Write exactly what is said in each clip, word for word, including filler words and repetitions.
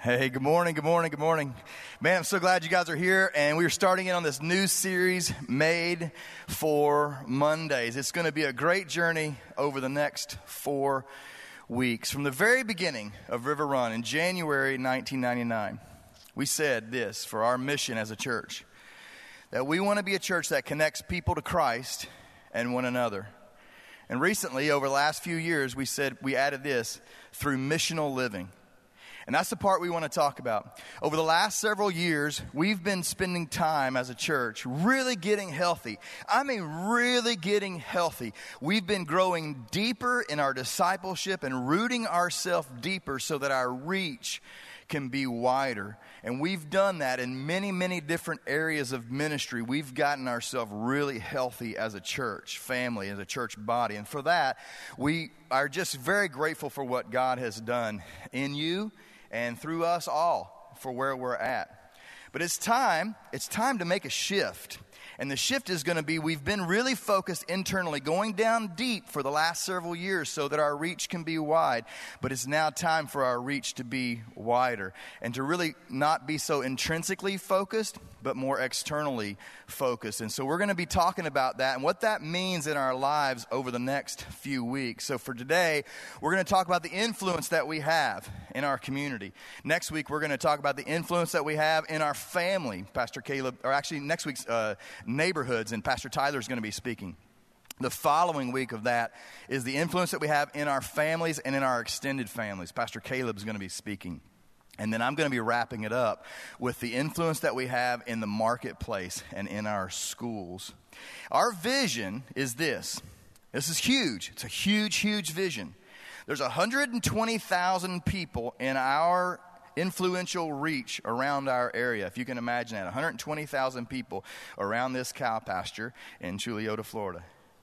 Hey, good morning, good morning, good morning. Man, I'm so glad you guys are here, and we are starting in on this new series, Made for Mondays. It's going to be a great journey over the next four weeks. From the very beginning of River Run in January nineteen ninety-nine, we said this for our mission as a church, that we want to be a church that connects people to Christ and one another. And recently, over the last few years, we said we added this, through missional living. And that's the part we want to talk about. Over the last several years, we've been spending time as a church really getting healthy. I mean, really getting healthy. We've been growing deeper in our discipleship and rooting ourselves deeper so that our reach can be wider. And we've done that in many, many different areas of ministry. We've gotten ourselves really healthy as a church family, as a church body. And for that, we are just very grateful for what God has done in you and through us all for where we're at. But it's time, it's time to make a shift. And the shift is going to be, we've been really focused internally, going down deep for the last several years so that our reach can be wide. But it's now time for our reach to be wider and to really not be so intrinsically focused, but more externally focused. And so we're going to be talking about that and what that means in our lives over the next few weeks. So for today, we're going to talk about the influence that we have in our community. Next week, we're going to talk about the influence that we have in our family. Pastor Caleb, or actually next week's uh, neighborhoods, and Pastor Tyler is going to be speaking. The following week of that is the influence that we have in our families and in our extended families. Pastor Caleb is going to be speaking. And then I'm going to be wrapping it up with the influence that we have in the marketplace and in our schools. Our vision is this. This is huge. It's a huge, huge vision. There's one hundred twenty thousand people in our influential reach around our area. If you can imagine that, one hundred twenty thousand people around this cow pasture in Chuliota, Florida,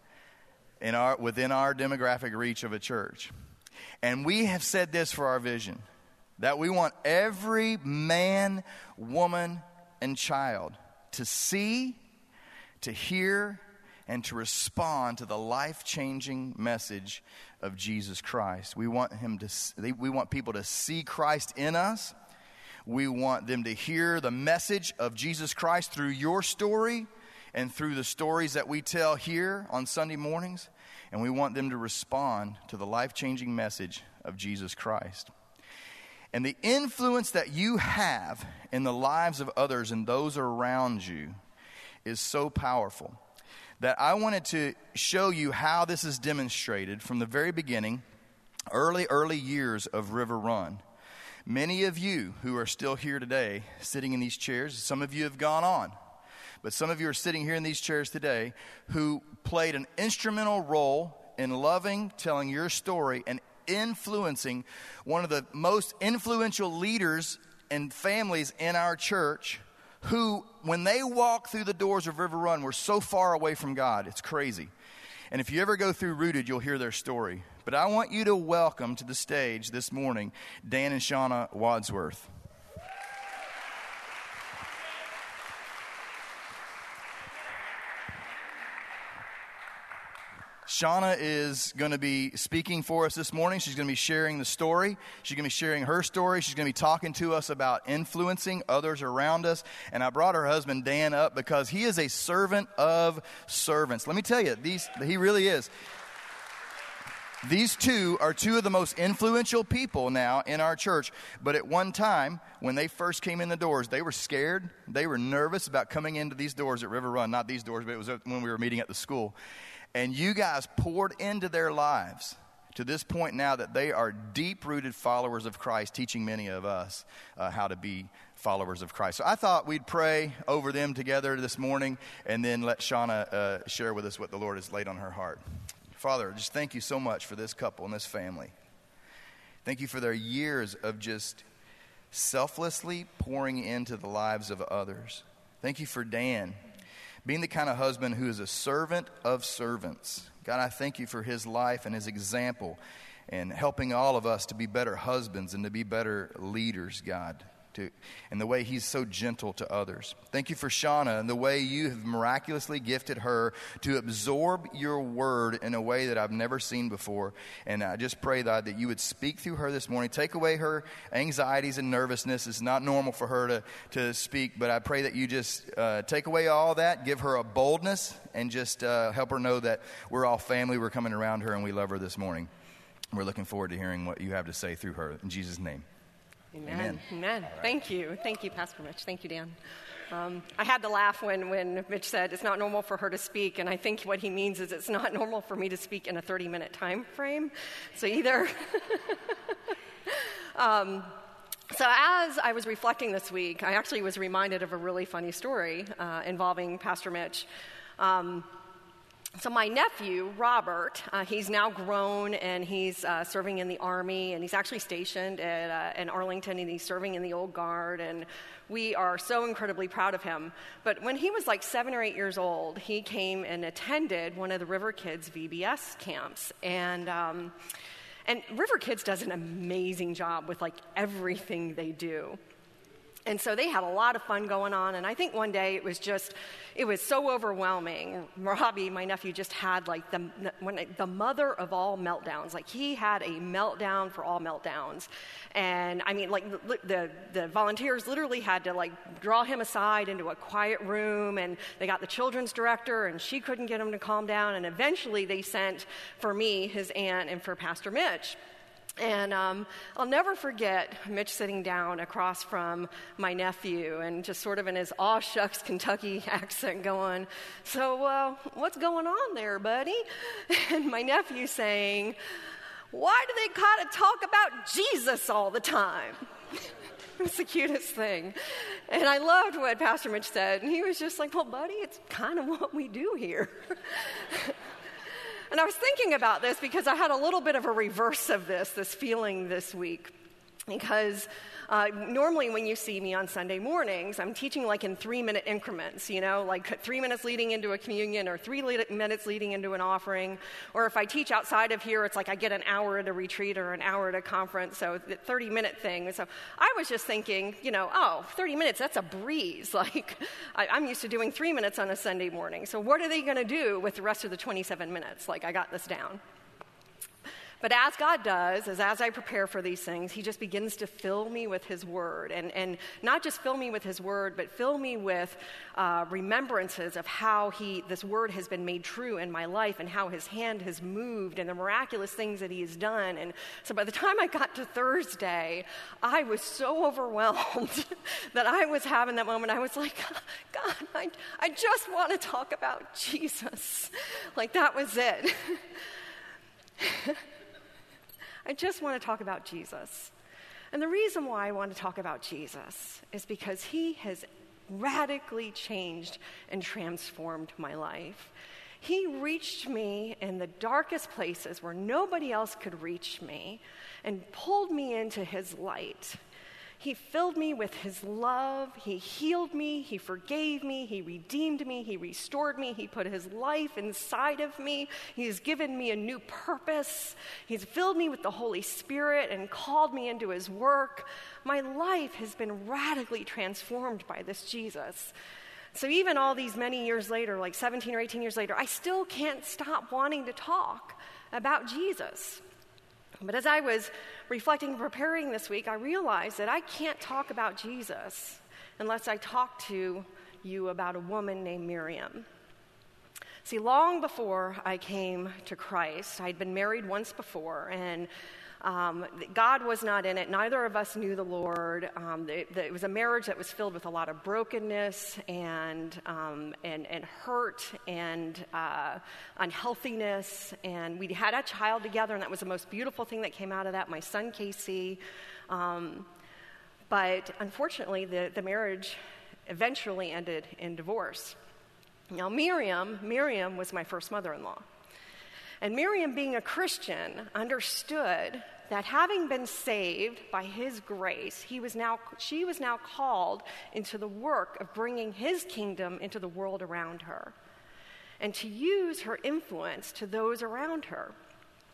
in our, within our demographic reach of a church. And we have said this for our vision, that we want every man, woman, and child to see, to hear, and to respond to the life-changing message of Jesus Christ. We want him to. We want people to see Christ in us. We want them to hear the message of Jesus Christ through your story and through the stories that we tell here on Sunday mornings. And we want them to respond to the life-changing message of Jesus Christ. And the influence that you have in the lives of others and those around you is so powerful that I wanted to show you how this is demonstrated from the very beginning, early, early years of River Run. Many of you who are still here today, sitting in these chairs, some of you have gone on, but some of you are sitting here in these chairs today who played an instrumental role in loving, telling your story, and influencing one of the most influential leaders and families in our church, who, when they walk through the doors of River Run, were so far away from God. It's crazy. And if you ever go through Rooted, you'll hear their story. But I want you to welcome to the stage this morning Dan and Shauna Wadsworth. Shauna is going to be speaking for us this morning. She's going to be sharing the story. She's going to be sharing her story. She's going to be talking to us about influencing others around us. And I brought her husband, Dan, up because he is a servant of servants. Let me tell you, these he really is. These two are two of the most influential people now in our church. But at one time, when they first came in the doors, they were scared. They were nervous about coming into these doors at River Run. Not these doors, but it was when we were meeting at the school. And you guys poured into their lives to this point now that they are deep-rooted followers of Christ, teaching many of us uh, how to be followers of Christ. So I thought we'd pray over them together this morning and then let Shauna uh, share with us what the Lord has laid on her heart. Father, just thank you so much for this couple and this family. Thank you for their years of just selflessly pouring into the lives of others. Thank you for Dan, being the kind of husband who is a servant of servants. God, I thank you for his life and his example and helping all of us to be better husbands and to be better leaders, God. to, and the way he's so gentle to others. Thank you for Shauna and the way you have miraculously gifted her to absorb your word in a way that I've never seen before. And I just pray, God, that you would speak through her this morning. Take away her anxieties and nervousness. It's not normal for her to, to speak, but I pray that you just uh, take away all that, give her a boldness, and just uh, help her know that we're all family. We're coming around her and we love her this morning. We're looking forward to hearing what you have to say through her. In Jesus' name. Amen. Amen. Amen. Right. Thank you. Thank you, Pastor Mitch. Thank you, Dan. Um, I had to laugh when, when Mitch said it's not normal for her to speak, and I think what he means is it's not normal for me to speak in a thirty-minute time frame. So either... um, so as I was reflecting this week, I actually was reminded of a really funny story uh, involving Pastor Mitch. Um, So my nephew, Robert, uh, he's now grown and he's uh, serving in the Army, and he's actually stationed at, uh, in Arlington, and he's serving in the Old Guard, and we are so incredibly proud of him. But when he was like seven or eight years old, he came and attended one of the River Kids V B S camps, and um, and River Kids does an amazing job with like everything they do. And so they had a lot of fun going on, and I think one day it was just, it was so overwhelming. Robbie, my nephew, just had like the, when, the mother of all meltdowns. Like he had a meltdown for all meltdowns. And I mean, like the, the, the volunteers literally had to like draw him aside into a quiet room, and they got the children's director, and she couldn't get him to calm down. And eventually they sent for me, his aunt, and for Pastor Mitch. And um, I'll never forget Mitch sitting down across from my nephew and just sort of in his aw shucks Kentucky accent going, so uh, what's going on there, buddy? And my nephew saying, why do they kind of talk about Jesus all the time? It was the cutest thing. And I loved what Pastor Mitch said. And he was just like, well, buddy, it's kind of what we do here. And I was thinking about this because I had a little bit of a reverse of this, this feeling this week. Because uh, normally when you see me on Sunday mornings, I'm teaching like in three-minute increments, you know, like three minutes leading into a communion or three le- minutes leading into an offering. Or if I teach outside of here, it's like I get an hour at a retreat or an hour at a conference, so the thirty-minute thing. And so I was just thinking, you know, oh, thirty minutes, that's a breeze. Like I, I'm used to doing three minutes on a Sunday morning. So what are they going to do with the rest of the twenty-seven minutes? Like I got this down. But as God does, as, as I prepare for these things, he just begins to fill me with his word. And, and not just fill me with his word, but fill me with uh, remembrances of how he, this word has been made true in my life, and how his hand has moved, and the miraculous things that he has done. And so by the time I got to Thursday, I was so overwhelmed that I was having that moment. I was like, God, I, I just want to talk about Jesus. Like that was it. I just want to talk about Jesus. And the reason why I want to talk about Jesus is because he has radically changed and transformed my life. He reached me in the darkest places where nobody else could reach me and pulled me into his light. He filled me with his love. He healed me. He forgave me. He redeemed me. He restored me. He put his life inside of me. He's given me a new purpose. He's filled me with the Holy Spirit and called me into his work. My life has been radically transformed by this Jesus. So even all these many years later, like seventeen or eighteen years later, I still can't stop wanting to talk about Jesus. But as I was reflecting and preparing this week, I realized that I can't talk about Jesus unless I talk to you about a woman named Miriam. See, long before I came to Christ, I'd been married once before, and um, God was not in it. Neither of us knew the Lord. Um, the, the, it was a marriage that was filled with a lot of brokenness and um, and, and hurt and uh, unhealthiness. And we had a child together, and that was the most beautiful thing that came out of that, my son, Casey. Um, but unfortunately, the, the marriage eventually ended in divorce. Now, Miriam, Miriam was my first mother-in-law. And Miriam, being a Christian, understood that having been saved by his grace, he was now, she was now called into the work of bringing his kingdom into the world around her, and to use her influence to those around her.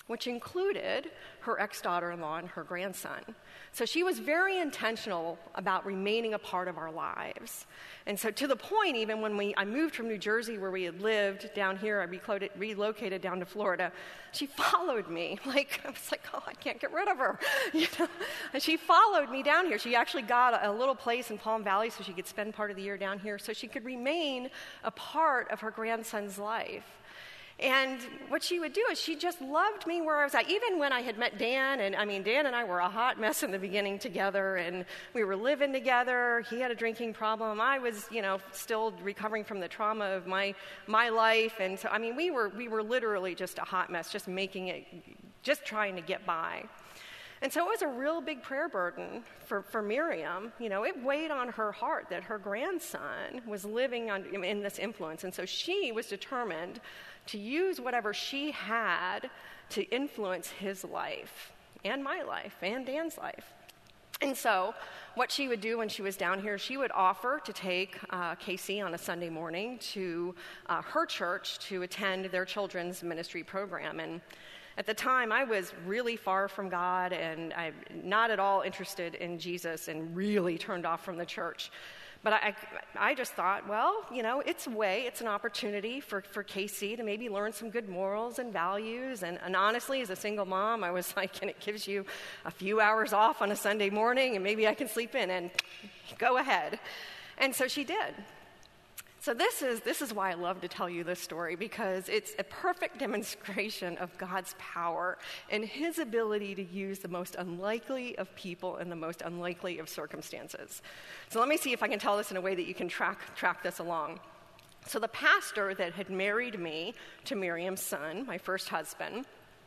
which included her ex-daughter-in-law and her grandson. So she was very intentional about remaining a part of our lives. And so to the point, even when we, I moved from New Jersey, where we had lived, down here, I relocated, relocated down to Florida, she followed me. Like, I was like, oh, I can't get rid of her. You know? And she followed me down here. She actually got a, a little place in Palm Valley so she could spend part of the year down here, so she could remain a part of her grandson's life. And what she would do is she just loved me where I was at. Even when I had met Dan, and I mean, Dan and I were a hot mess in the beginning together, and we were living together. He had a drinking problem. I was, you know, still recovering from the trauma of my my life. And so, I mean, we were we were literally just a hot mess, just making it, just trying to get by. And so it was a real big prayer burden for, for Miriam. You know, it weighed on her heart that her grandson was living on, in this influence. And so she was determined to use whatever she had to influence his life and my life and Dan's life. And so what she would do when she was down here, she would offer to take uh, Casey on a Sunday morning to uh, her church to attend their children's ministry program. And at the time, I was really far from God, and I'm not at all interested in Jesus, and really turned off from the church. But I, I just thought, well, you know, it's a way, it's an opportunity for, for Casey to maybe learn some good morals and values. And, and honestly, as a single mom, I was like, and it gives you a few hours off on a Sunday morning, and maybe I can sleep in, and go ahead. And so she did. So this is this is why I love to tell you this story, because it's a perfect demonstration of God's power and his ability to use the most unlikely of people in the most unlikely of circumstances. So let me see if I can tell this in a way that you can track track this along. So the pastor that had married me to Miriam's son, my first husband,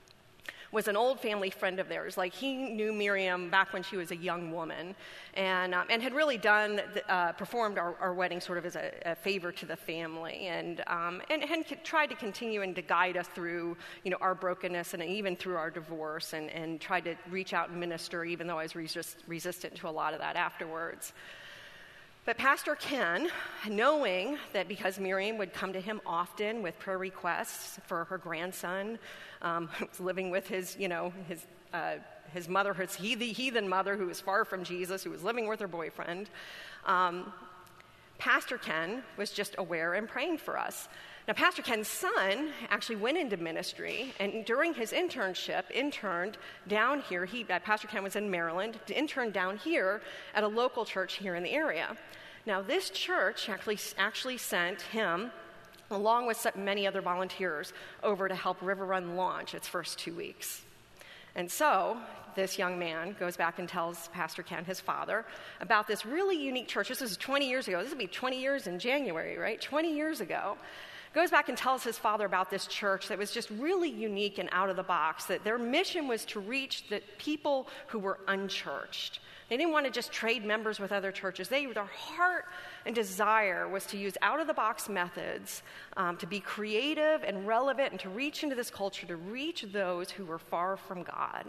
was an old family friend of theirs. Like, he knew Miriam back when she was a young woman, and um, and had really done uh, performed our, our wedding sort of as a, a favor to the family, and um, and and tried to continue and to guide us through, you know, our brokenness and even through our divorce, and and tried to reach out and minister, even though I was resist, resistant to a lot of that afterwards. But Pastor Ken, knowing that because Miriam would come to him often with prayer requests for her grandson, um, who was living with his, you know, his uh, his mother, his heathen mother, who was far from Jesus, who was living with her boyfriend, um, Pastor Ken was just aware and praying for us. Now, Pastor Ken's son actually went into ministry, and during his internship, interned down here. He, uh, Pastor Ken was in Maryland, interned down here at a local church here in the area. Now, this church actually actually sent him, along with many other volunteers, over to help River Run launch its first two weeks. And so this young man goes back and tells Pastor Ken, his father, about this really unique church. This is twenty years ago. This would be twenty years in January, right? twenty years ago. Goes back and tells his father about this church that was just really unique and out of the box, that their mission was to reach the people who were unchurched. They didn't want to just trade members with other churches. They, their heart and desire was to use out-of-the-box methods um, to be creative and relevant and to reach into this culture, to reach those who were far from God.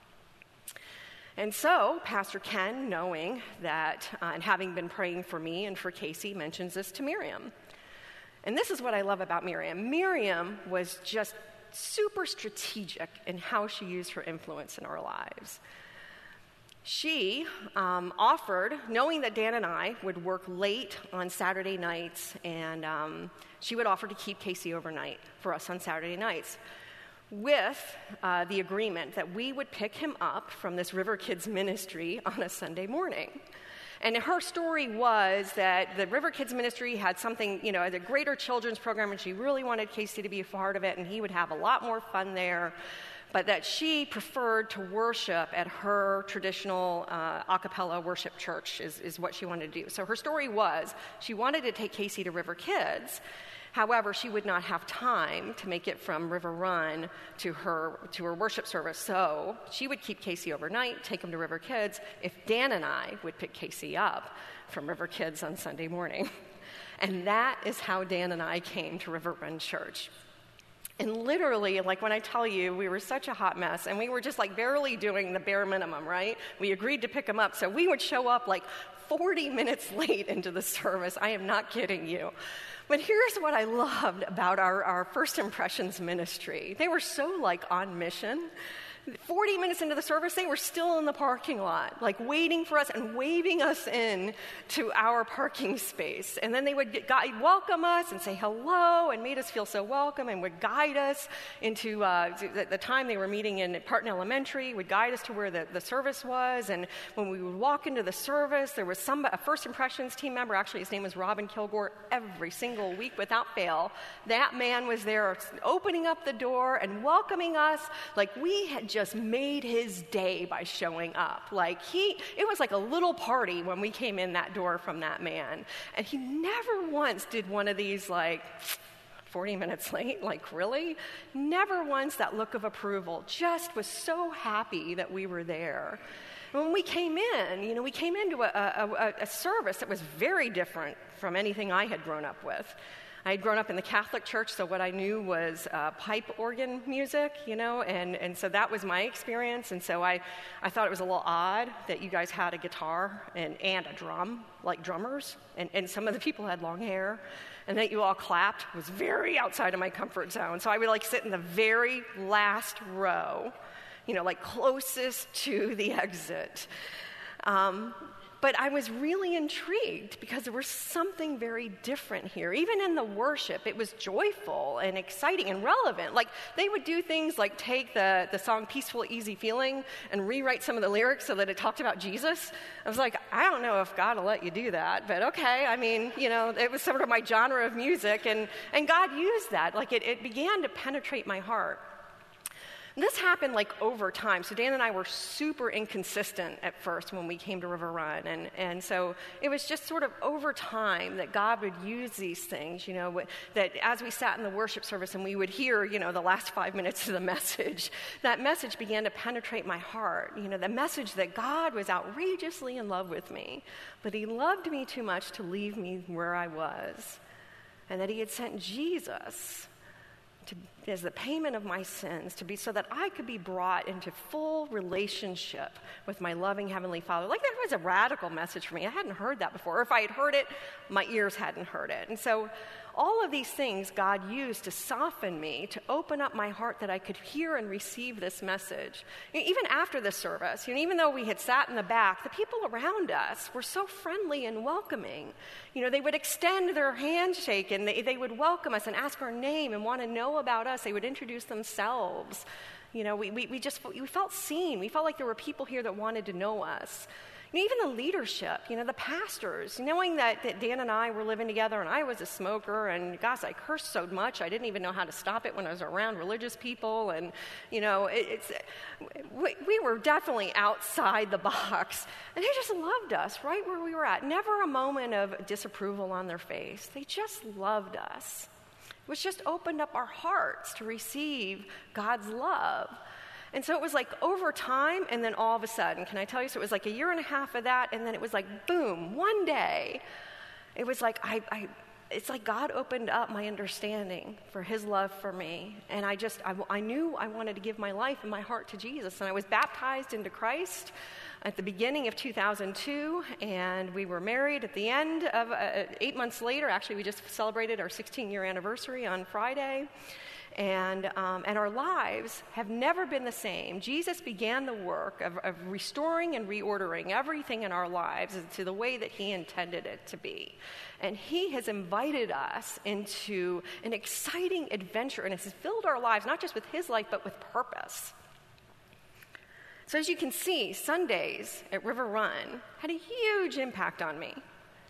And so Pastor Ken, knowing that uh, and having been praying for me and for Casey, mentions this to Miriam. And this is what I love about Miriam. Miriam was just super strategic in how she used her influence in our lives. She um, offered, knowing that Dan and I would work late on Saturday nights, and um, she would offer to keep Casey overnight for us on Saturday nights, with uh, the agreement that we would pick him up from this River Kids ministry on a Sunday morning. And her story was that the River Kids Ministry had something, you know, a greater children's program, and she really wanted Casey to be a part of it, and he would have a lot more fun there, but that she preferred to worship at her traditional uh, a cappella worship church is, is what she wanted to do. So her story was she wanted to take Casey to River Kids. However, she would not have time to make it from River Run to her to her worship service. So she would keep Casey overnight, take him to River Kids, if Dan and I would pick Casey up from River Kids on Sunday morning. And that is how Dan and I came to River Run Church. And literally, like when I tell you, we were such a hot mess, and we were just like barely doing the bare minimum, right? We agreed to pick them up, so we would show up like forty minutes late into the service. I am not kidding you. But here's what I loved about our, our First Impressions ministry. They were so like on mission. forty minutes into the service, they were still in the parking lot, like waiting for us and waving us in to our parking space. And then they would get, guide, welcome us and say hello and made us feel so welcome and would guide us into uh, the, the time they were meeting in Parton Elementary, would guide us to where the, the service was. And when we would walk into the service, there was some a First Impressions team member, actually his name was Robin Kilgore, every single week without fail. That man was there opening up the door and welcoming us like we had just made his day by showing up. Like he, it was like a little party when we came in that door from that man. And he never once did one of these like, forty minutes late, like really? Never once that look of approval, just was so happy that we were there. When we came in, you know, we came into a, a, a service that was very different from anything I had grown up with. I had grown up in the Catholic Church, so what I knew was uh, pipe organ music, you know, and, and so that was my experience. And so I, I thought it was a little odd that you guys had a guitar and, and a drum, like drummers, and, and some of the people had long hair, and that you all clapped was very outside of my comfort zone. So I would like sit in the very last row, you know, like closest to the exit. Um, But I was really intrigued because there was something very different here. Even in the worship, it was joyful and exciting and relevant. Like, they would do things like take the, the song Peaceful, Easy Feeling and rewrite some of the lyrics so that it talked about Jesus. I was like, I don't know if God will let you do that, but okay. I mean, you know, it was sort of my genre of music, and, and God used that. Like, it, it began to penetrate my heart. This happened like over time. So Dan and I were super inconsistent at first when we came to River Run. And, and so it was just sort of over time that God would use these things, you know, that as we sat in the worship service and we would hear, you know, the last five minutes of the message, that message began to penetrate my heart. You know, the message that God was outrageously in love with me, but he loved me too much to leave me where I was, and that he had sent Jesus to, as the payment of my sins, to be so that I could be brought into full relationship with my loving Heavenly Father. Like, that was a radical message for me. I hadn't heard that before. Or if I had heard it, my ears hadn't heard it. And so all of these things God used to soften me, to open up my heart that I could hear and receive this message. Even after the service, you know, even though we had sat in the back, the people around us were so friendly and welcoming. You know, they would extend their handshake and they, they would welcome us and ask our name and want to know about us. They would introduce themselves. You know, we, we, we just we felt seen. We felt like there were people here that wanted to know us. And even the leadership, you know, the pastors, knowing that, that Dan and I were living together and I was a smoker, and gosh, I cursed so much I didn't even know how to stop it when I was around religious people. And, you know, it, it's we, we were definitely outside the box. And they just loved us right where we were at. Never a moment of disapproval on their face. They just loved us. It was just opened up our hearts to receive God's love. And so it was like over time, and then all of a sudden, can I tell you? So it was like a year and a half of that, and then it was like, boom, one day, it was like, I, I it's like God opened up my understanding for his love for me. And I just, I, I knew I wanted to give my life and my heart to Jesus. And I was baptized into Christ at the beginning of two thousand two, and we were married at the end of, uh, eight months later. Actually, we just celebrated our sixteen-year anniversary on Friday. And um, and our lives have never been the same. Jesus began the work of, of restoring and reordering everything in our lives to the way that he intended it to be. And he has invited us into an exciting adventure, and has filled our lives not just with his life, but with purpose. So as you can see, Sundays at River Run had a huge impact on me.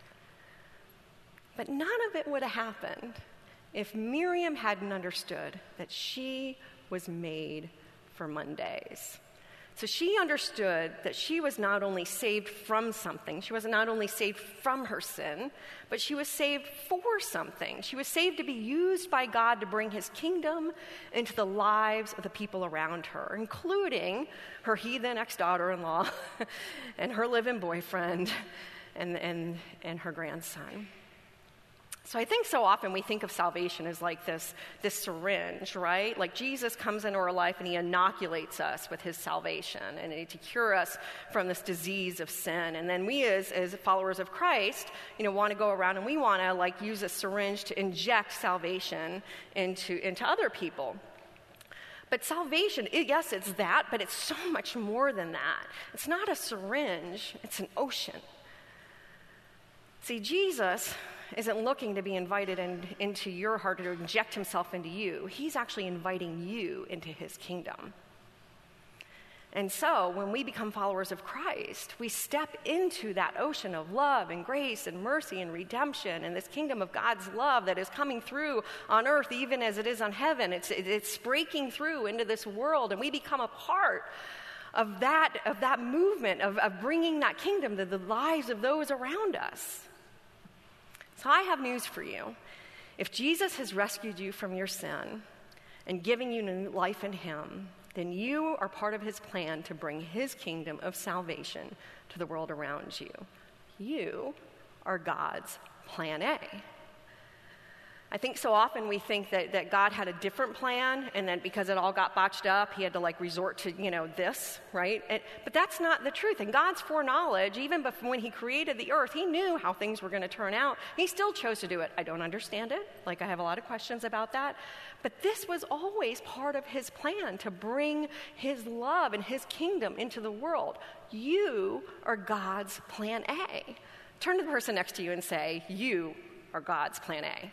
But none of it would have happened if Miriam hadn't understood that she was made for Mondays. So she understood that she was not only saved from something, she was not only saved from her sin, but she was saved for something. She was saved to be used by God to bring his kingdom into the lives of the people around her, including her heathen ex-daughter-in-law and her live-in boyfriend and, and, and her grandson. So I think so often we think of salvation as like this, this syringe, right? Like Jesus comes into our life and he inoculates us with his salvation and to cure us from this disease of sin. And then we as, as followers of Christ, you know, want to go around and we want to like use a syringe to inject salvation into, into other people. But salvation, it, yes, it's that, but it's so much more than that. It's not a syringe, it's an ocean. See, Jesus isn't looking to be invited in, into your heart or to inject himself into you. He's actually inviting you into his kingdom. And so when we become followers of Christ, we step into that ocean of love and grace and mercy and redemption and this kingdom of God's love that is coming through on earth even as it is on heaven. It's, it's breaking through into this world, and we become a part of that, of that movement of, of bringing that kingdom to the lives of those around us. So I have news for you. If Jesus has rescued you from your sin and given you new life in him, then you are part of his plan to bring his kingdom of salvation to the world around you. You are God's plan A. I think so often we think that, that God had a different plan, and then because it all got botched up, he had to like resort to, you know, this, right? And, but that's not the truth. And God's foreknowledge, even before, when he created the earth, he knew how things were going to turn out. He still chose to do it. I don't understand it. Like, I have a lot of questions about that. But this was always part of his plan, to bring his love and his kingdom into the world. You are God's plan A. Turn to the person next to you and say, you are God's plan A.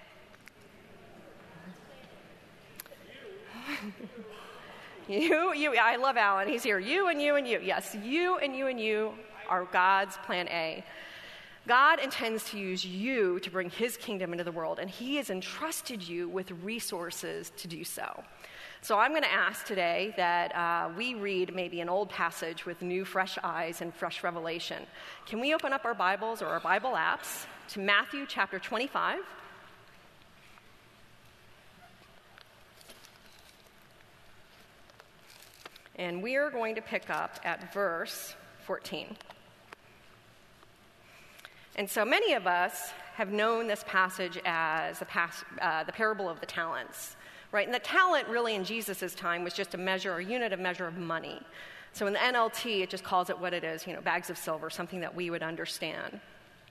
you, you, I love Alan. He's here. You and you and you. Yes, you and you and you are God's plan A. God intends to use you to bring his kingdom into the world, and he has entrusted you with resources to do so. So I'm going to ask today that uh, we read maybe an old passage with new, fresh eyes and fresh revelation. Can we open up our Bibles or our Bible apps to Matthew chapter twenty-five? And we are going to pick up at verse fourteen. And so many of us have known this passage as the, pas- uh, the parable of the talents, right? And the talent really in Jesus' time was just a measure, a unit of measure of money. So in the N L T, it just calls it what it is, you know, bags of silver, something that we would understand.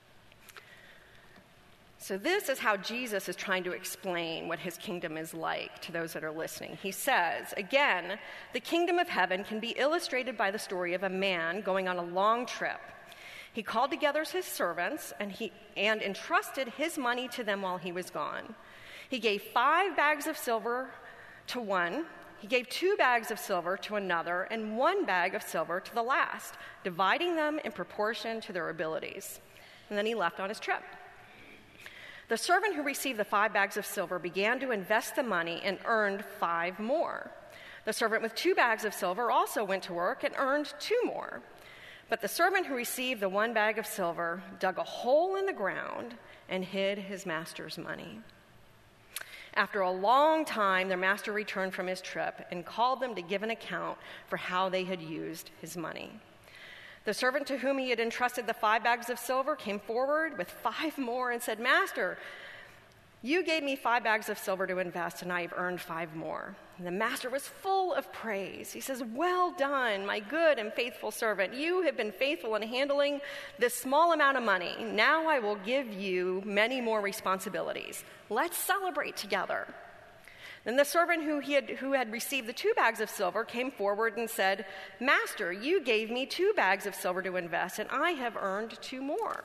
So this is how Jesus is trying to explain what his kingdom is like to those that are listening. He says, again, the kingdom of heaven can be illustrated by the story of a man going on a long trip. He called together his servants and he and entrusted his money to them while he was gone. He gave five bags of silver to one, he gave two bags of silver to another, and one bag of silver to the last, dividing them in proportion to their abilities. And then he left on his trip. The servant who received the five bags of silver began to invest the money and earned five more. The servant with two bags of silver also went to work and earned two more. But the servant who received the one bag of silver dug a hole in the ground and hid his master's money. After a long time, their master returned from his trip and called them to give an account for how they had used his money. The servant to whom he had entrusted the five bags of silver came forward with five more and said, "Master, you gave me five bags of silver to invest, and I have earned five more." And the master was full of praise. He says, "Well done, my good and faithful servant. You have been faithful in handling this small amount of money. Now I will give you many more responsibilities. Let's celebrate together." Then the servant who, he had, who had received the two bags of silver came forward and said, "Master, you gave me two bags of silver to invest, and I have earned two more."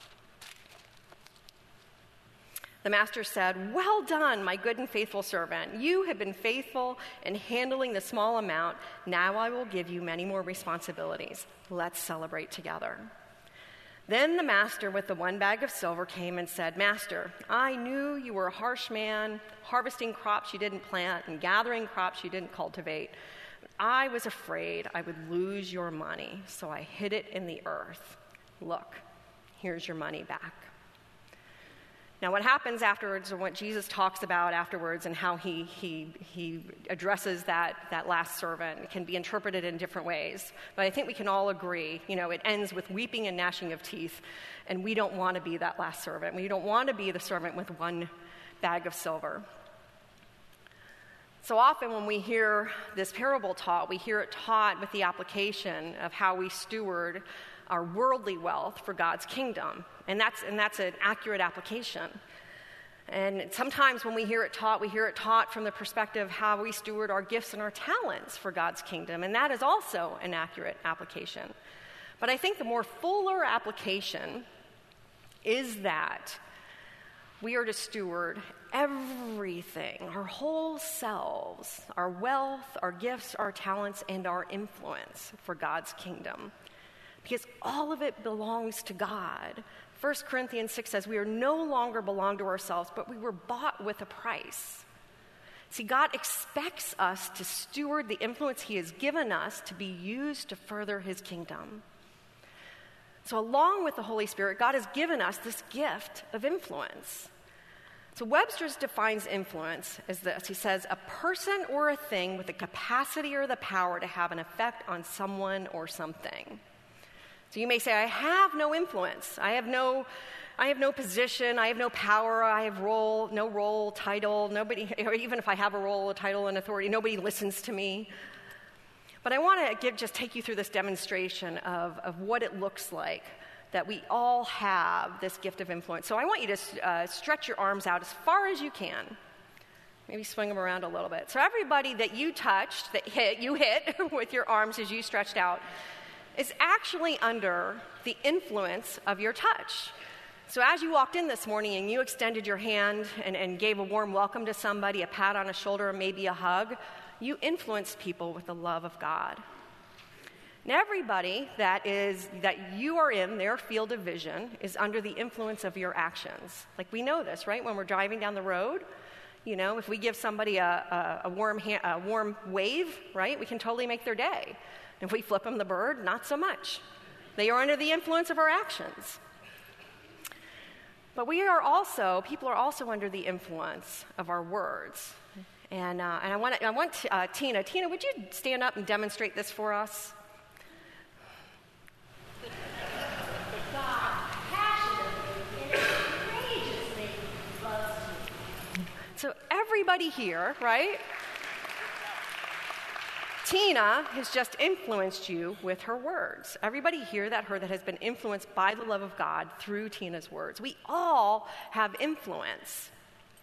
The master said, "Well done, my good and faithful servant. You have been faithful in handling the small amount. Now I will give you many more responsibilities. Let's celebrate together." Then the master with the one bag of silver came and said, "Master, I knew you were a harsh man, harvesting crops you didn't plant and gathering crops you didn't cultivate. I was afraid I would lose your money, so I hid it in the earth. Look, here's your money back." Now, what happens afterwards, or what Jesus talks about afterwards, and how he he he addresses that that last servant, can be interpreted in different ways. But I think we can all agree, you know, it ends with weeping and gnashing of teeth, and we don't want to be that last servant. We don't want to be the servant with one bag of silver. So often when we hear this parable taught, we hear it taught with the application of how we steward our worldly wealth for God's kingdom. And that's and that's an accurate application. And sometimes when we hear it taught, we hear it taught from the perspective of how we steward our gifts and our talents for God's kingdom. And that is also an accurate application. But I think the more fuller application is that we are to steward everything, our whole selves, our wealth, our gifts, our talents, and our influence for God's kingdom. Because all of it belongs to God. First Corinthians six says we are no longer belong to ourselves, but we were bought with a price. See, God expects us to steward the influence he has given us to be used to further his kingdom. So along with the Holy Spirit, God has given us this gift of influence. So Webster's defines influence as this. He says, a person or a thing with the capacity or the power to have an effect on someone or something. So you may say, I have no influence. I have no, I have no position. I have no power. I have role, no role, title. Nobody, or even if I have a role, a title, and authority, nobody listens to me. But I want to give, just take you through this demonstration of, of what it looks like that we all have this gift of influence. So I want you to uh, stretch your arms out as far as you can. Maybe swing them around a little bit. So everybody that you touched, that hit, you hit with your arms as you stretched out, is actually under the influence of your touch. So as you walked in this morning and you extended your hand and, and gave a warm welcome to somebody, a pat on a shoulder, maybe a hug, you influenced people with the love of God. And everybody that is that you are in their field of vision is under the influence of your actions. Like we know this, right? When we're driving down the road, you know, if we give somebody a, a, a warm ha- a warm wave, right, we can totally make their day. If we flip them the bird, not so much. They are under the influence of our actions. But we are also, people are also under the influence of our words. And, uh, and I want, I want uh, Tina, Tina, would you stand up and demonstrate this for us? God passionately and courageously loves you. So everybody here, right? Tina has just influenced you with her words. Everybody here that heard that has been influenced by the love of God through Tina's words. We all have influence.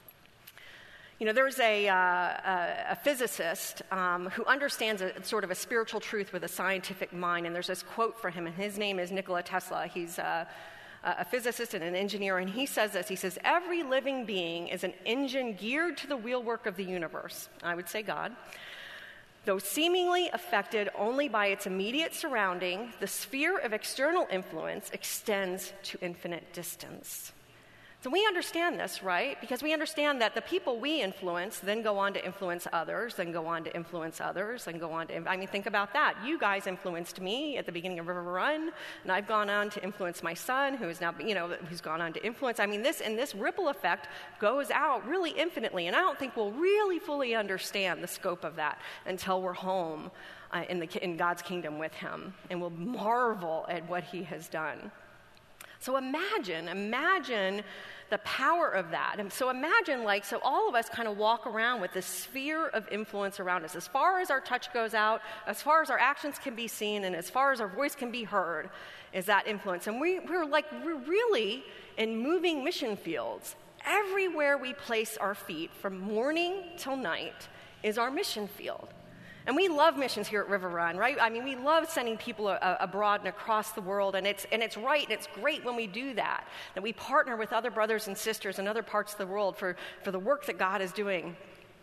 You know, there's a, uh, a, a physicist um, who understands a, sort of a spiritual truth with a scientific mind, and there's this quote for him, and his name is Nikola Tesla. He's uh, a physicist and an engineer, and he says this. He says, every living being is an engine geared to the wheelwork of the universe. I would say God. Though seemingly affected only by its immediate surrounding, the sphere of external influence extends to infinite distance. So we understand this, right? Because we understand that the people we influence then go on to influence others, then go on to influence others, and go on to, I mean, think about that. You guys influenced me at the beginning of River Run, and I've gone on to influence my son, who is now, you know, who's gone on to influence. I mean, this, and this ripple effect goes out really infinitely, and I don't think we'll really fully understand the scope of that until we're home uh, in, the, in God's kingdom with him, and we'll marvel at what he has done. So imagine, imagine the power of that. And so imagine, like, so all of us kind of walk around with this sphere of influence around us. As far as our touch goes out, as far as our actions can be seen, and as far as our voice can be heard, is that influence. And we, we're like, we're really in moving mission fields. Everywhere we place our feet, from morning till night, is our mission field. And we love missions here at River Run, right? I mean, we love sending people a, abroad and across the world, and it's and it's right, and it's great when we do that, that we partner with other brothers and sisters in other parts of the world for, for the work that God is doing.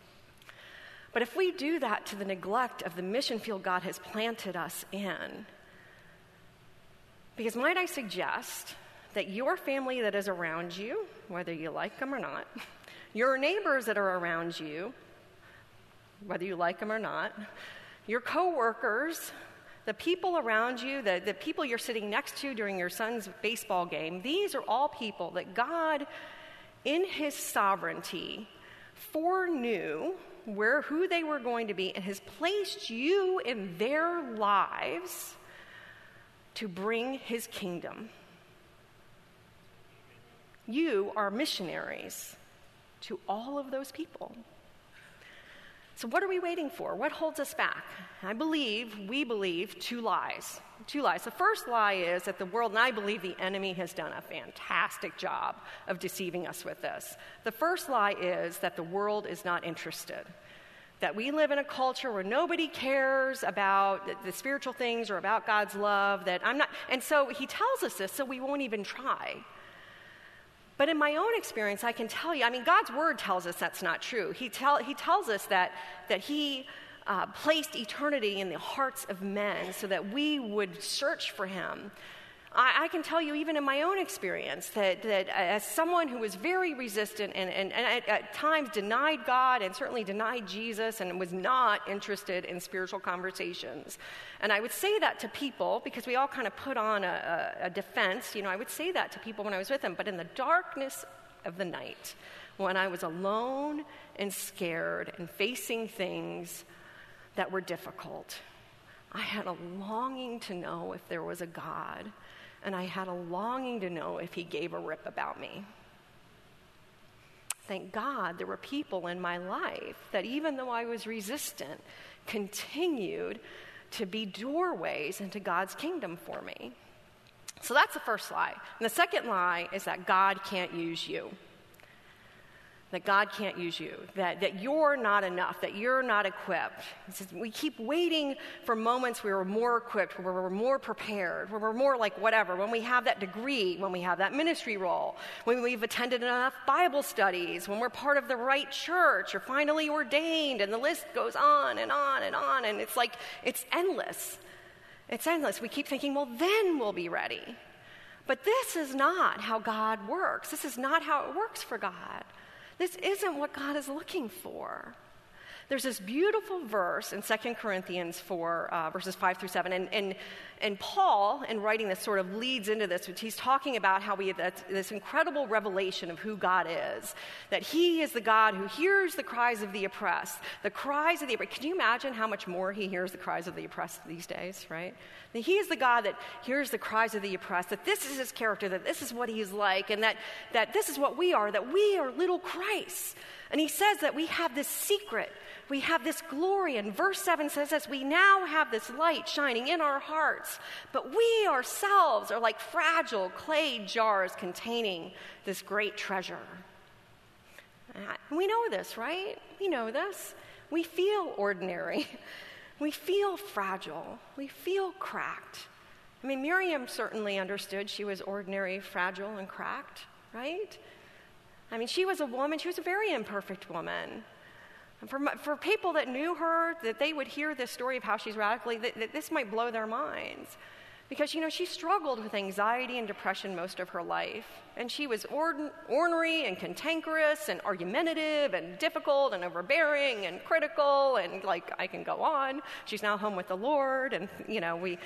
But if we do that to the neglect of the mission field God has planted us in, because might I suggest that your family that is around you, whether you like them or not, your neighbors that are around you, whether you like them or not, your coworkers, the people around you, the, the people you're sitting next to during your son's baseball game, these are all people that God in his sovereignty, foreknew where who they were going to be and has placed you in their lives to bring his kingdom. You are missionaries to all of those people. So what are we waiting for? What holds us back? I believe, we believe, two lies. Two lies. The first lie is that the world, and I believe the enemy has done a fantastic job of deceiving us with this. The first lie is that the world is not interested. That we live in a culture where nobody cares about the, the spiritual things or about God's love, that I'm not, and so he tells us this so we won't even try. But in my own experience, I can tell you, I mean, God's word tells us that's not true. He, tell, he tells us that, that he uh, placed eternity in the hearts of men so that we would search for him. I, I can tell you, even in my own experience, that, that as someone who was very resistant and, and, and at, at times denied God and certainly denied Jesus and was not interested in spiritual conversations, and I would say that to people because we all kind of put on a, a, a defense. You know, I would say that to people when I was with them. But in the darkness of the night, when I was alone and scared and facing things that were difficult, I had a longing to know if there was a God, and I had a longing to know if he gave a rip about me. Thank God there were people in my life that, even though I was resistant, continued to be doorways into God's kingdom for me. So that's the first lie. And the second lie is that God can't use you. That God can't use you, that, that you're not enough, that you're not equipped. He says, we keep waiting for moments where we're more equipped, where we're more prepared, where we're more like whatever, when we have that degree, when we have that ministry role, when we've attended enough Bible studies, when we're part of the right church or finally ordained, and the list goes on and on and on, and it's like, it's endless. It's endless. We keep thinking, well, then we'll be ready. But this is not how God works. This is not how it works for God. This isn't what God is looking for. There's this beautiful verse in Second Corinthians four, uh, verses five through seven, and, and, and Paul, in writing this, sort of leads into this, which he's talking about how we have this incredible revelation of who God is, that he is the God who hears the cries of the oppressed, the cries of the oppressed. Can you imagine how much more he hears the cries of the oppressed these days, right? That he is the God that hears the cries of the oppressed, that this is his character, that this is what he is like, and that, that this is what we are, that we are little Christ. And he says that we have this secret, we have this glory. And verse seven says this, we now have this light shining in our hearts, but we ourselves are like fragile clay jars containing this great treasure. And we know this, right? We know this. We feel ordinary. We feel fragile. We feel cracked. I mean, Miriam certainly understood she was ordinary, fragile, and cracked, right? I mean, she was a woman. She was a very imperfect woman. And for, for people that knew her, that they would hear this story of how she's radically, that, that this might blow their minds. Because, you know, she struggled with anxiety and depression most of her life. And she was ordin- ornery and cantankerous and argumentative and difficult and overbearing and critical. And, like, I can go on. She's now home with the Lord. And, you know, we...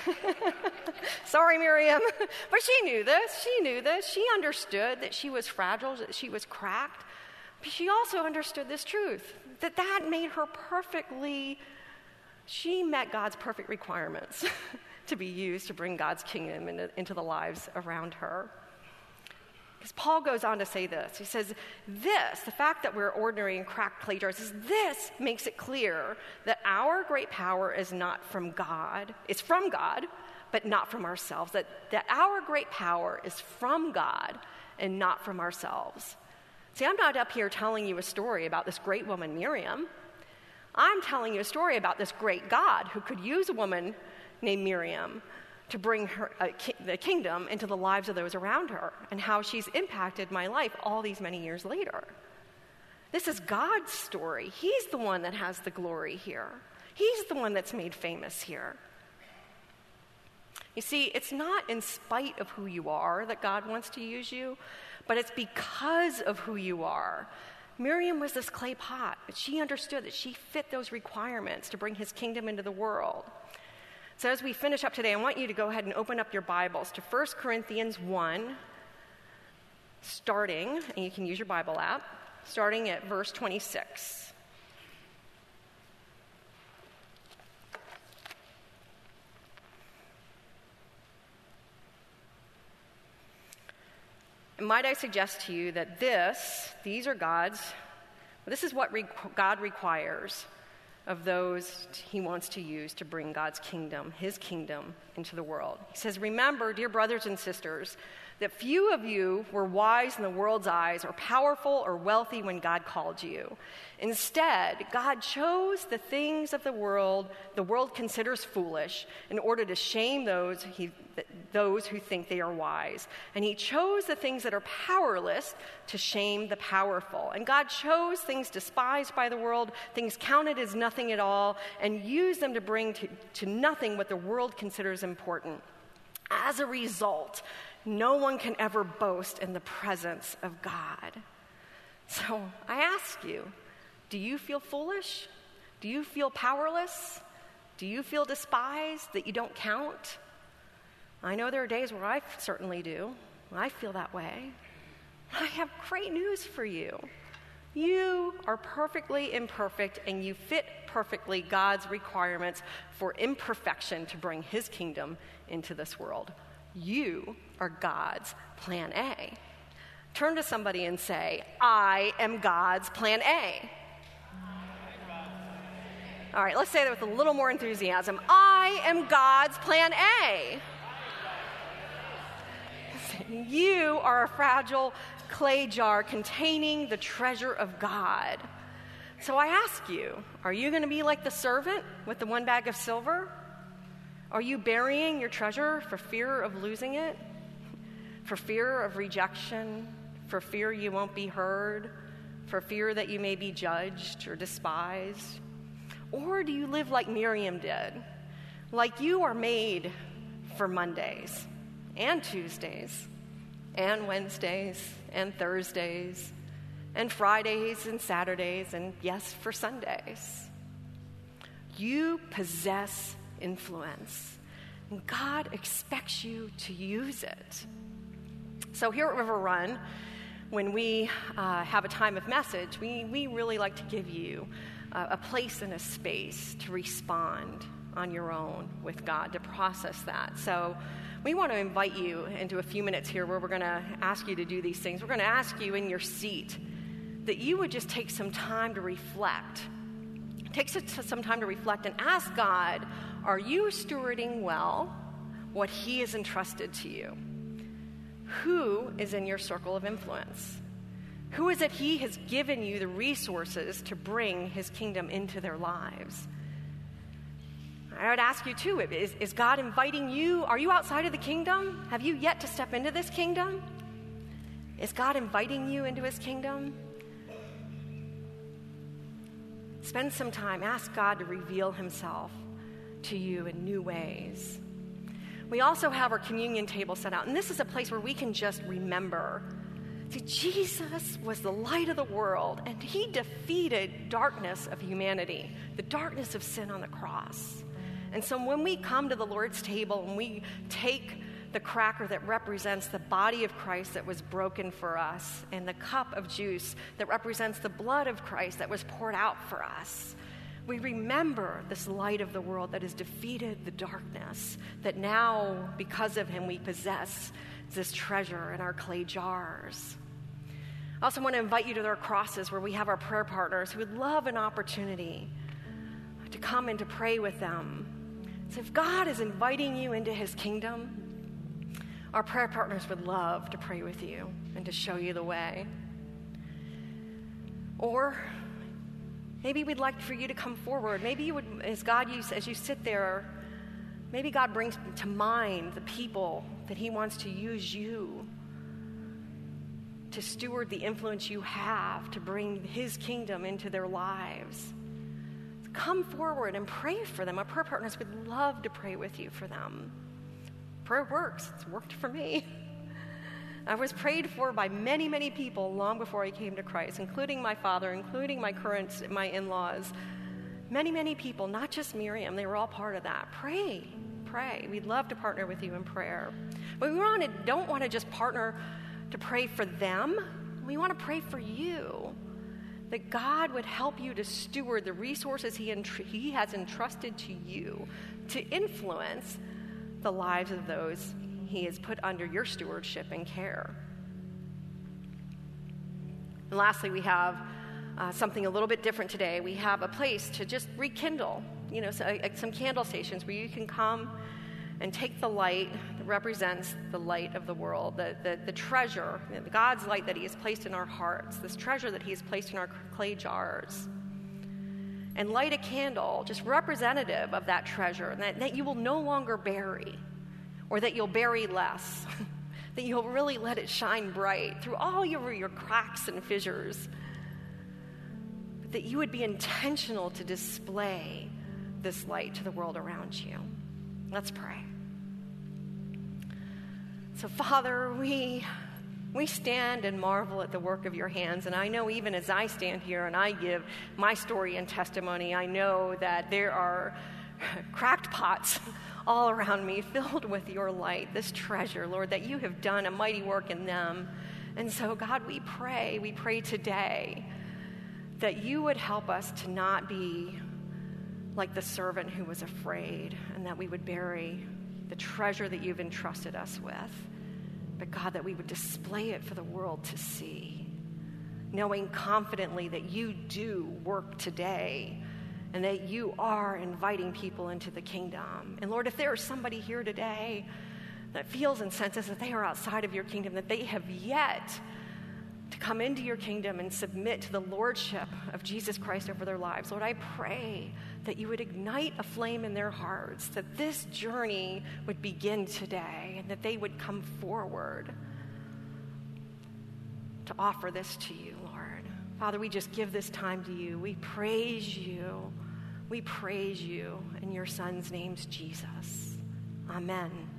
Sorry, Miriam. But she knew this. She knew this. She understood that she was fragile, that she was cracked. But she also understood this truth, that that made her perfectly... She met God's perfect requirements to be used to bring God's kingdom into, into the lives around her. Because Paul goes on to say this. He says, this, the fact that we're ordinary and cracked clay jars, is this makes it clear that our great power is not from God. It's from God, but not from ourselves. That, that our great power is from God and not from ourselves. See, I'm not up here telling you a story about this great woman, Miriam. I'm telling you a story about this great God who could use a woman named Miriam to bring her, uh, ki- the kingdom into the lives of those around her, and how she's impacted my life all these many years later. This is God's story. He's the one that has the glory here. He's the one that's made famous here. You see, it's not in spite of who you are that God wants to use you, but it's because of who you are. Miriam was this clay pot, but she understood that she fit those requirements to bring his kingdom into the world. So as we finish up today, I want you to go ahead and open up your Bibles to First Corinthians one, starting, and you can use your Bible app, starting at verse twenty-six. And might I suggest to you that this, these are God's, this is what re- God requires of those he wants to use to bring God's kingdom, his kingdom, into the world. He says, remember, dear brothers and sisters, that few of you were wise in the world's eyes or powerful or wealthy when God called you. Instead, God chose the things of the world the world considers foolish in order to shame those, he, those who think they are wise. And he chose the things that are powerless to shame the powerful. And God chose things despised by the world, things counted as nothing at all, and used them to bring to, to nothing what the world considers important. As a result, no one can ever boast in the presence of God. So I ask you, do you feel foolish? Do you feel powerless? Do you feel despised, that you don't count? I know there are days where I certainly do. I feel that way. I have great news for you. You are perfectly imperfect, and you fit perfectly God's requirements for imperfection to bring his kingdom into this world. You are God's plan A. Turn to somebody and say, I am God's plan A. All right, let's say that with a little more enthusiasm. I am God's plan A. You are a fragile clay jar containing the treasure of God. So I ask you, are you going to be like the servant with the one bag of silver? Are you burying your treasure for fear of losing it? For fear of rejection? For fear you won't be heard? For fear that you may be judged or despised? Or do you live like Miriam did? Like you are made for Mondays and Tuesdays and Wednesdays and Thursdays and Fridays and Saturdays and, yes, for Sundays. You possess influence, and God expects you to use it. So here at River Run, when we uh, have a time of message, we, we really like to give you uh, a place and a space to respond on your own with God, to process that. So we want to invite you into a few minutes here where we're going to ask you to do these things. We're going to ask you in your seat that you would just take some time to reflect. Take some time to reflect and ask God, are you stewarding well what he has entrusted to you? Who is in your circle of influence? Who is it he has given you the resources to bring his kingdom into their lives? I would ask you too, is, is God inviting you? Are you outside of the kingdom? Have you yet to step into this kingdom? Is God inviting you into his kingdom? Spend some time. Ask God to reveal himself to you in new ways. We also have our communion table set out, and this is a place where we can just remember. See, Jesus was the light of the world, and he defeated darkness of humanity, the darkness of sin on the cross. And so when we come to the Lord's table and we take the cracker that represents the body of Christ that was broken for us, and the cup of juice that represents the blood of Christ that was poured out for us, we remember this light of the world that has defeated the darkness, that now, because of him, we possess this treasure in our clay jars. I also want to invite you to our crosses where we have our prayer partners who would love an opportunity to come and to pray with them. So if God is inviting you into his kingdom, our prayer partners would love to pray with you and to show you the way. Or maybe we'd like for you to come forward. Maybe you would, as God, you, as you sit there, maybe God brings to mind the people that he wants to use you to steward the influence you have to bring his kingdom into their lives. So come forward and pray for them. Our prayer partners would love to pray with you for them. Prayer works. It's worked for me. I was prayed for by many, many people long before I came to Christ, including my father, including my current, my in-laws. Many, many people, not just Miriam. They were all part of that. Pray, pray. We'd love to partner with you in prayer. But we want to, don't want to just partner to pray for them. We want to pray for you, that God would help you to steward the resources he, entr- he has entrusted to you to influence the lives of those he has put under your stewardship and care. And lastly, we have uh, something a little bit different today. We have a place to just rekindle, you know, so, uh, some candle stations where you can come and take the light that represents the light of the world, the, the, the treasure, you know, the God's light that he has placed in our hearts, this treasure that he has placed in our clay jars, and light a candle just representative of that treasure, and that, that you will no longer bury, or that you'll bury less, that you'll really let it shine bright through all your, your cracks and fissures, but that you would be intentional to display this light to the world around you. Let's pray. So, Father, we we stand and marvel at the work of your hands. And I know even as I stand here and I give my story and testimony, I know that there are cracked pots all around me filled with your light, this treasure, Lord, that you have done a mighty work in them. And so, God, we pray, we pray today that you would help us to not be like the servant who was afraid, and that we would bury the treasure that you've entrusted us with. But God, that we would display it for the world to see, knowing confidently that you do work today and that you are inviting people into the kingdom. And Lord, if there is somebody here today that feels and senses that they are outside of your kingdom, that they have yet to come into your kingdom and submit to the lordship of Jesus Christ over their lives, Lord, I pray that you would ignite a flame in their hearts, that this journey would begin today, and that they would come forward to offer this to you, Lord. Father, we just give this time to you. We praise you. We praise you. In your Son's name's Jesus. Amen.